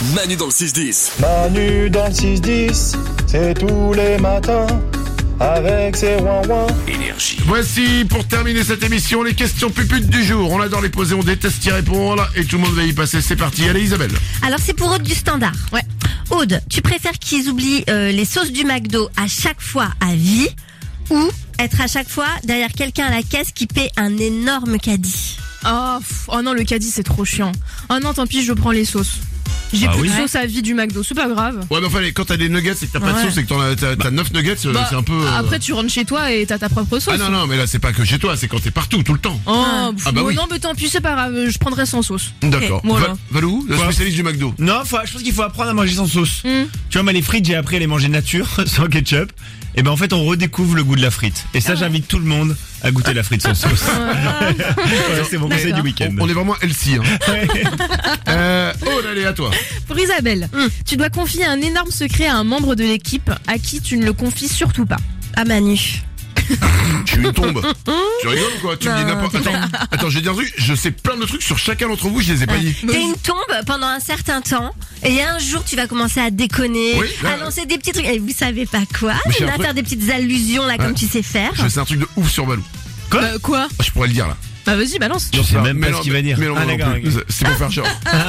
Manu dans le 6-10. Manu dans le 6-10, c'est tous les matins, avec ses ouin-ouin. Énergie. Voici, pour terminer cette émission, les questions puputes du jour. On adore les poser, on déteste y répondre, et tout le monde va y passer. C'est parti, allez Isabelle. Alors c'est pour Aude du Standard. Ouais. Aude, tu préfères qu'ils oublient les sauces du McDo à chaque fois à vie, ou être à chaque fois derrière quelqu'un à la caisse qui paie un énorme caddie? Oh non, le caddie c'est trop chiant. Oh non, tant pis, je prends les sauces. J'ai plus de sauce à vie du McDo, c'est pas grave. Ouais, mais enfin, quand t'as des nuggets et que t'as pas de sauce et que t'as 9 nuggets, c'est un peu... Après, tu rentres chez toi et t'as ta propre sauce. Ah non, mais là, c'est pas que chez toi, c'est quand t'es partout, tout le temps. Oui. Non, mais tant pis, c'est pas grave, je prendrai sans sauce. D'accord. Voilà. Valou, le spécialiste du McDo. Non, je pense qu'il faut apprendre à manger sans sauce. Tu vois, moi, les frites, j'ai appris à les manger nature, sans ketchup. Et ben en fait, on redécouvre le goût de la frite. Et ça, j'invite tout le monde à goûter la frite sans sauce. Voilà, c'est mon conseil du week-end. On est vraiment healthy, Oh, allez, à toi. Pour Isabelle, tu dois confier un énorme secret à un membre de l'équipe à qui tu ne le confies surtout pas. À Manu. Je suis une tombe. Tu rigoles ou quoi? Tu me dis n'importe... Attends, j'ai dit un truc, je sais plein de trucs sur chacun d'entre vous, je les ai pas dit. T'es une tombe pendant un certain temps, et un jour tu vas commencer à déconner, à lancer des petits trucs, et vous savez pas quoi, il va faire des petites allusions là comme tu sais faire. Je sais un truc de ouf sur Valou. Quoi? Je pourrais le dire là. Bah vas-y, balance. Je sais même pas ce qu'il va dire. Mais non, c'est pour faire genre.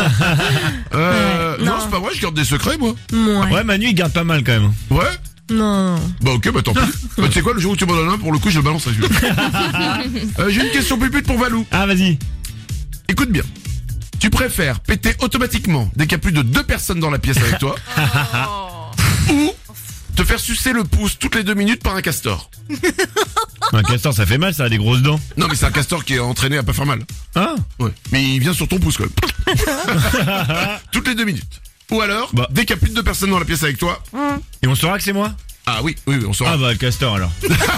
Non, c'est pas vrai, je garde des secrets moi. Ouais, Manu il garde pas mal quand même. Ouais. Non. Bah ok, bah tant pis. Tu sais quoi, le jour où tu m'en donnes un, pour le coup, je le balance à J'ai une question pupute pour Valou. Ah, vas-y. Écoute bien. Tu préfères péter automatiquement dès qu'il y a plus de 2 personnes dans la pièce avec toi, ou te faire sucer le pouce toutes les 2 minutes par un castor? Un castor, ça fait mal, ça a des grosses dents. Non, mais c'est un castor qui est entraîné à pas faire mal. Ah. Ouais. Mais il vient sur ton pouce quand même. Toutes les 2 minutes. Ou alors, dès qu'il y a plus de 2 personnes dans la pièce avec toi. Et on saura que c'est moi? Ah oui, on saura. Ah bah le castor alors.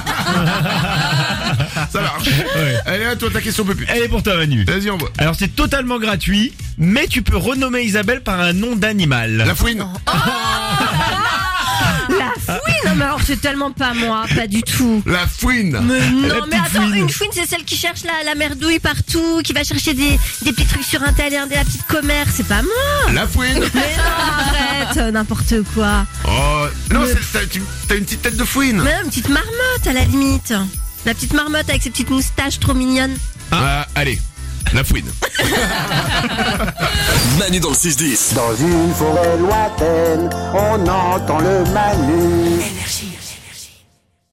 Ça marche. Ouais. Allez, à toi ta question pupute. Elle est pour toi Manu. Vas-y, envoie. Alors c'est totalement gratuit, mais tu peux renommer Isabelle par un nom d'animal. La fouine. La fouine? Non mais alors c'est tellement pas moi, pas du tout. La fouine. Mais non, mais attends, fouine. une fouine c'est celle qui cherche la merdouille partout, qui va chercher des petits trucs sur internet, la petite commerce, c'est pas moi. La fouine. Mais non, arrête, n'importe quoi. Oh, non, t'as une petite tête de fouine. Mais non, une petite marmotte à la limite. La petite marmotte avec ses petites moustaches trop mignonnes. Allez, la fouine. Manu dans le 6-10. Dans une forêt lointaine, on entend le Manu.